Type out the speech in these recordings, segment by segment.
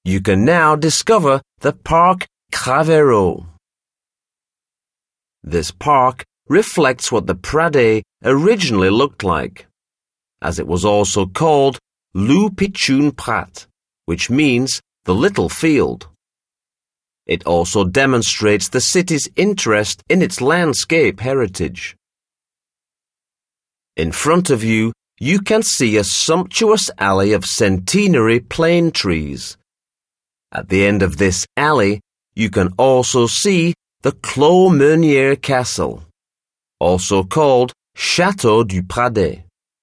you can now discover the Parc Cravero. This park reflects what the Pradey originally looked like, as it was also called Lou Pichoun Prat, which means the little field. It also demonstrates the city's interest in its landscape heritage. In front of you, you can see a sumptuous alley of centenary plane trees. At the end of this alley, you can also see the Clos Meunier Castle, also called Château du Pradey.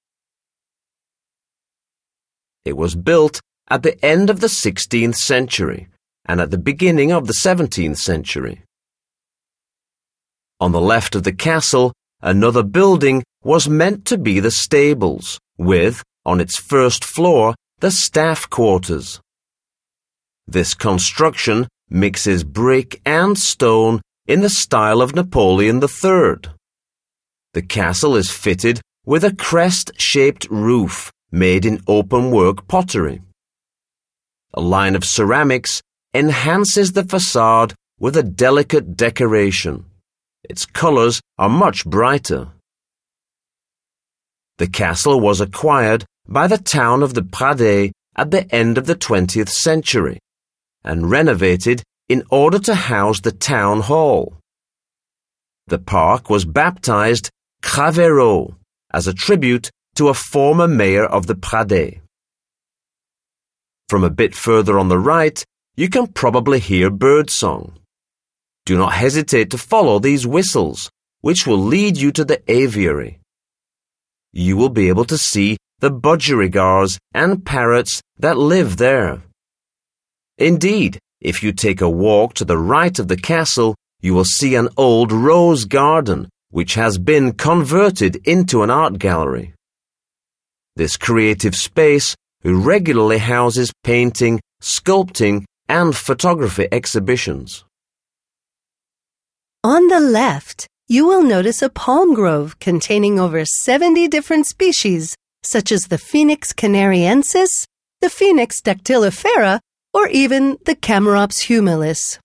It was built at the end of the 16th century and at the beginning of the 17th century. On the left of the castle, another building was meant to be the stables, with, on its first floor, the staff quarters. This construction mixes brick and stone in the style of Napoleon III. The castle is fitted with a crest-shaped roof made in open-work pottery. A line of ceramics enhances the facade with a delicate decoration. Its colors are much brighter. The castle was acquired by the town of the Pradey at the end of the 20th century and renovated in order to house the town hall. The park was baptized Cravero as a tribute to a former mayor of the Pradey. From a bit further on the right, you can probably hear birdsong. Do not hesitate to follow these whistles, which will lead you to the aviary. You will be able to see the budgerigars and parrots that live there. Indeed, if you take a walk to the right of the castle, you will see an old rose garden which has been converted into an art gallery. This creative space regularly houses painting, sculpting, and photography exhibitions. On the left, you will notice a palm grove containing over 70 different species, such as the Phoenix canariensis, the Phoenix dactylifera, or even the Camerops humilis.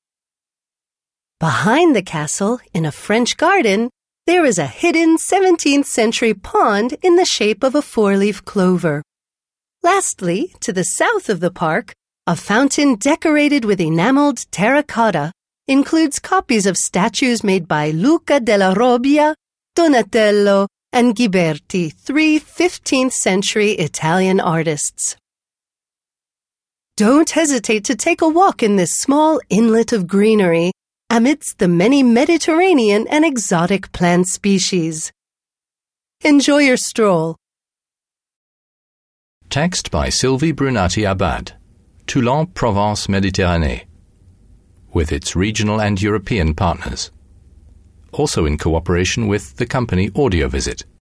Behind the castle, in a French garden, there is a hidden 17th century pond in the shape of a four-leaf clover. Lastly, to the south of the park, a fountain decorated with enameled terracotta includes copies of statues made by Luca della Robbia, Donatello, and Ghiberti, three 15th century Italian artists. Don't hesitate to take a walk in this small inlet of greenery amidst the many Mediterranean and exotic plant species. Enjoy your stroll. Text by Sylvie Brunati-Abad, Toulon, Provence, Méditerranée, with its regional and European partners. Also in cooperation with the company AudioVisit.